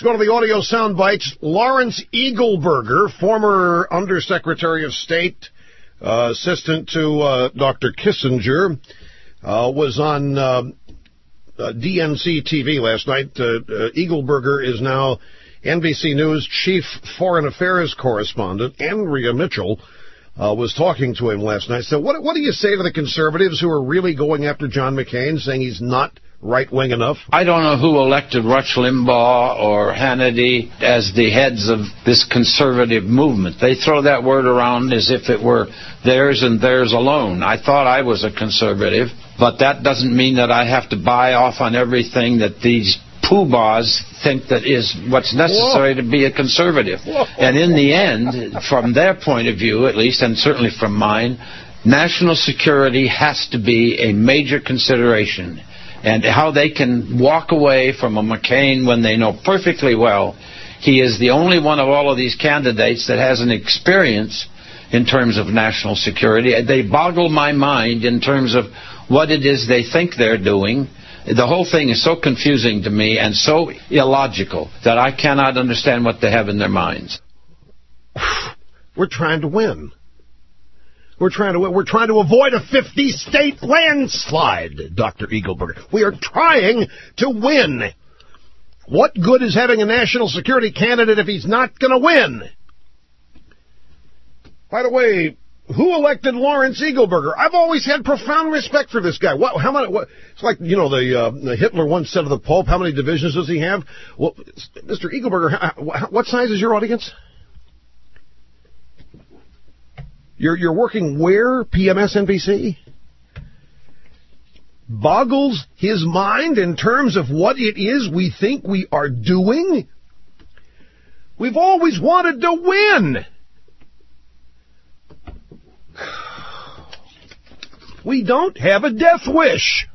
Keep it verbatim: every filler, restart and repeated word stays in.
Let's go to the audio sound bites. Lawrence Eagleburger, former Undersecretary of State, uh, assistant to uh, Doctor Kissinger, uh, was on uh, uh, D N C T V last night. Uh, uh, Eagleburger is now N B C News chief foreign affairs correspondent. Andrea Mitchell uh, was talking to him last night. So what, what do you say to the conservatives who are really going after John McCain, saying he's not right-wing enough? I don't know who elected Rush Limbaugh or Hannity as the heads of this conservative movement. They throw that word around as if it were theirs and theirs alone. I thought I was a conservative, but that doesn't mean that I have to buy off on everything that these poobahs think that is what's necessary Whoa. to be a conservative. Whoa. And in the end, from their point of view at least, and certainly from mine, national security has to be a major consideration. And how they can walk away from a McCain when they know perfectly well he is the only one of all of these candidates that has an experience in terms of national security. They boggle my mind in terms of what it is they think they're doing. The whole thing is so confusing to me and so illogical that I cannot understand what they have in their minds. We're trying to win. We're trying to we're trying to avoid a fifty-state landslide, Doctor Eagleburger. We are trying to win. What good is having a national security candidate if he's not going to win? By the way, who elected Lawrence Eagleburger? I've always had profound respect for this guy. What, how many? What, it's like, you know, the, uh, the Hitler once said of the Pope, how many divisions does he have? Well, Mister Eagleburger, how, what size is your audience? You're, you're working where? P M S N B C? Boggles his mind in terms of what it is we think we are doing? We've always wanted to win. We don't have a death wish.